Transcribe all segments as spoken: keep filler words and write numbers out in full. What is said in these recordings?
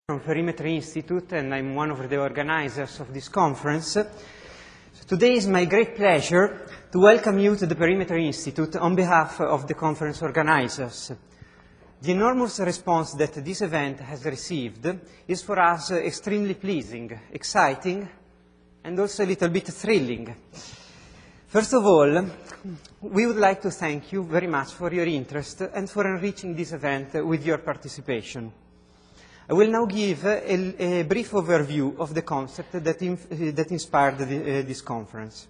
From Perimeter Institute, and I'm one of the organizers of this conference. So today is my great pleasure to welcome you to the Perimeter Institute on behalf of the conference organizers. The enormous response that this event has received is for us extremely pleasing, exciting, and also a little bit thrilling. First of all, we would like to thank you very much for your interest and for enriching this event with your participation. I will now give a, a brief overview of the concept that, in, uh, that inspired the, uh, this conference.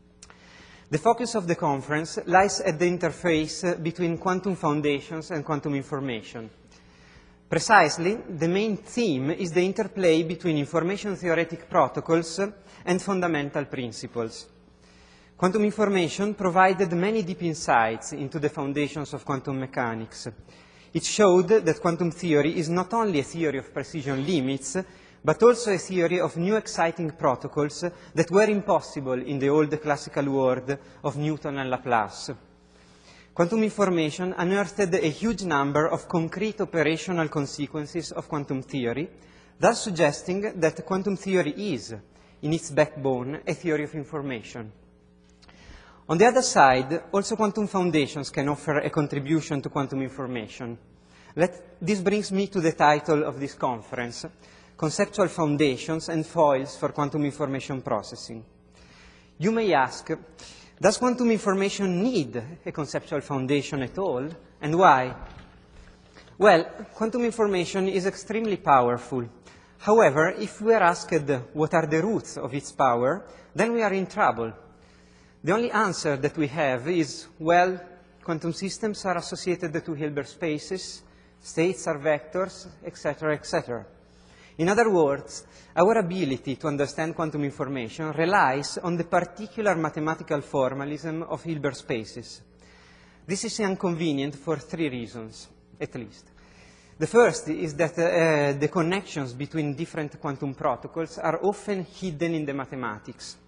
The focus of the conference lies at the interface between quantum foundations and quantum information. Precisely, the main theme is the interplay between information theoretic protocols and fundamental principles. Quantum information provided many deep insights into the foundations of quantum mechanics. It showed that quantum theory is not only a theory of precision limits, but also a theory of new exciting protocols that were impossible in the old classical world of Newton and Laplace. Quantum information unearthed a huge number of concrete operational consequences of quantum theory, thus suggesting that quantum theory is, in its backbone, a theory of information. On the other side, also quantum foundations can offer a contribution to quantum information. Let, this brings me to the title of this conference, Conceptual Foundations and Foils for Quantum Information Processing. You may ask, does quantum information need a conceptual foundation at all, and why? Well, quantum information is extremely powerful. However, if we are asked what are the roots of its power, then we are in trouble. The only answer that we have is, well, quantum systems are associated to Hilbert spaces, states are vectors, et cetera, et cetera. In other words, our ability to understand quantum information relies on the particular mathematical formalism of Hilbert spaces. This is inconvenient for three reasons, at least. The first is that uh, the connections between different quantum protocols are often hidden in the mathematics.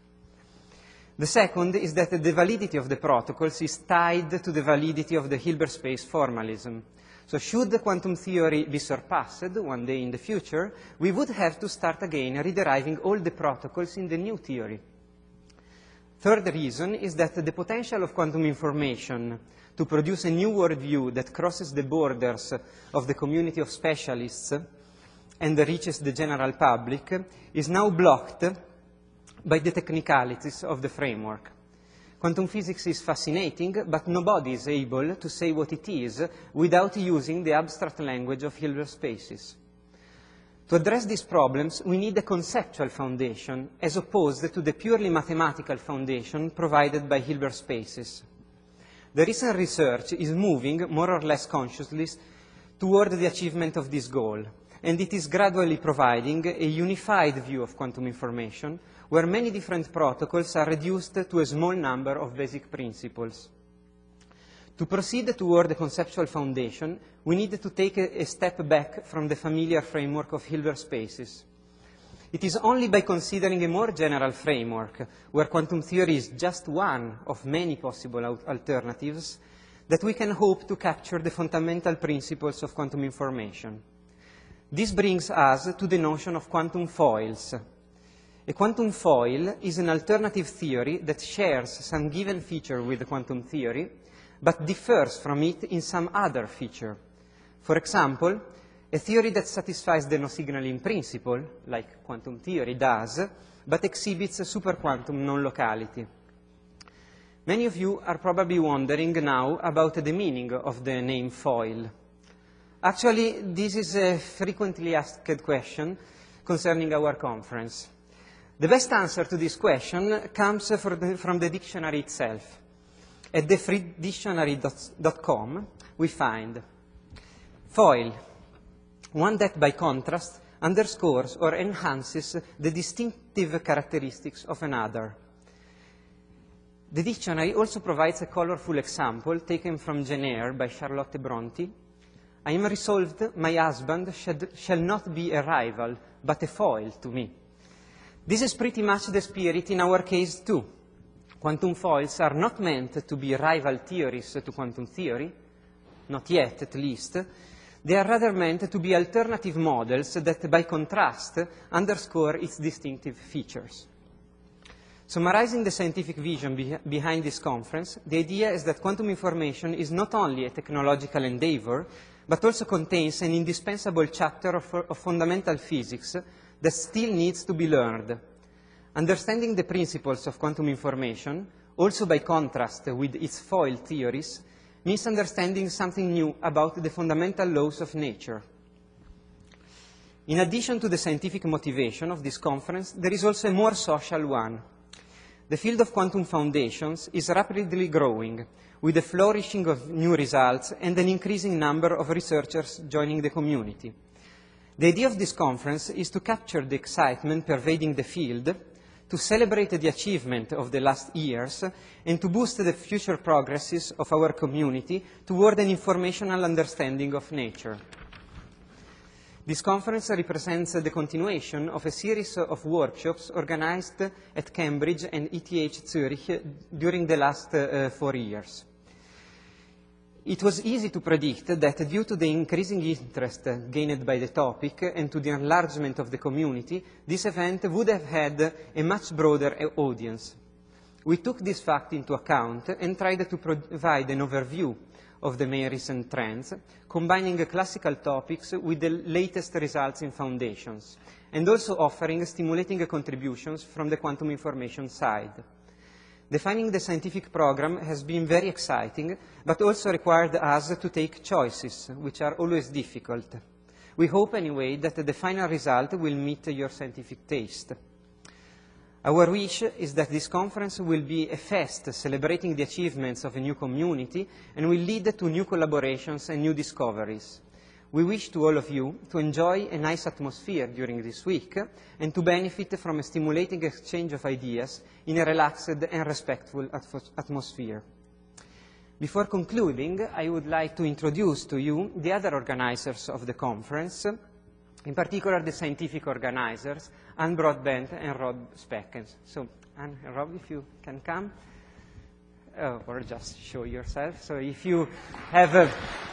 The second is that the validity of the protocols is tied to the validity of the Hilbert space formalism. So should the quantum theory be surpassed one day in the future, we would have to start again rederiving all the protocols in the new theory. Third reason is that the potential of quantum information to produce a new worldview that crosses the borders of the community of specialists and reaches the general public is now blocked by the technicalities of the framework. Quantum physics is fascinating, but nobody is able to say what it is without using the abstract language of Hilbert spaces. To address these problems, we need a conceptual foundation as opposed to the purely mathematical foundation provided by Hilbert spaces. The recent research is moving, more or less consciously, toward the achievement of this goal, and it is gradually providing a unified view of quantum information where many different protocols are reduced to a small number of basic principles. To proceed toward the conceptual foundation, we need to take a, a step back from the familiar framework of Hilbert spaces. It is only by considering a more general framework, where quantum theory is just one of many possible alternatives, that we can hope to capture the fundamental principles of quantum information. This brings us to the notion of quantum foils. A quantum foil is an alternative theory that shares some given feature with the quantum theory, but differs from it in some other feature. For example, a theory that satisfies the no-signaling principle, like quantum theory does, but exhibits superquantum non-locality. Many of you are probably wondering now about the meaning of the name foil. Actually, this is a frequently asked question concerning our conference. The best answer to this question comes from the dictionary itself. At the free dictionary dot com, we find foil, one that by contrast underscores or enhances the distinctive characteristics of another. The dictionary also provides a colorful example taken from Jane Eyre by Charlotte Bronte. I am resolved my husband shall not be a rival, but a foil to me. This is pretty much the spirit in our case too. Quantum foils are not meant to be rival theories to quantum theory, not yet at least. They are rather meant to be alternative models that, by contrast, underscore its distinctive features. Summarizing the scientific vision be behind this conference, the idea is that quantum information is not only a technological endeavor, but also contains an indispensable chapter of, of fundamental physics that still needs to be learned. Understanding the principles of quantum information, also by contrast with its foil theories, means understanding something new about the fundamental laws of nature. In addition to the scientific motivation of this conference, there is also a more social one. The field of quantum foundations is rapidly growing, with the flourishing of new results and an increasing number of researchers joining the community. The idea of this conference is to capture the excitement pervading the field, to celebrate the achievement of the last years, and to boost the future progresses of our community toward an informational understanding of nature. This conference represents the continuation of a series of workshops organized at Cambridge and E T H Zurich during the last uh, four years. It was easy to predict that due to the increasing interest gained by the topic and to the enlargement of the community, this event would have had a much broader audience. We took this fact into account and tried to provide an overview of the main recent trends, combining classical topics with the latest results in foundations, and also offering stimulating contributions from the quantum information side. Defining the scientific program has been very exciting, but also required us to take choices, which are always difficult. We hope, anyway, that the final result will meet your scientific taste. Our wish is that this conference will be a fest celebrating the achievements of a new community and will lead to new collaborations and new discoveries. We wish to all of you to enjoy a nice atmosphere during this week and to benefit from a stimulating exchange of ideas in a relaxed and respectful atmosphere. Before concluding, I would like to introduce to you the other organizers of the conference, in particular the scientific organizers, Anne Broadbent and Rob Speckens. So, Anne and Rob, if you can come, uh, or just show yourself. So if you have, uh,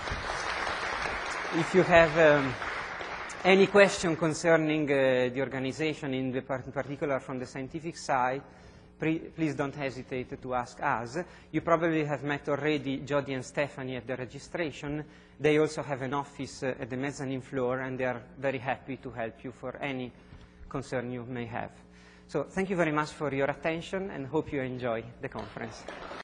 if you have um, any question concerning uh, the organization, in, the part in particular from the scientific side, please don't hesitate to ask us. You probably have met already Jody and Stephanie at the registration. They also have an office uh, at the mezzanine floor, and they are very happy to help you for any concern you may have. So thank you very much for your attention, and hope you enjoy the conference.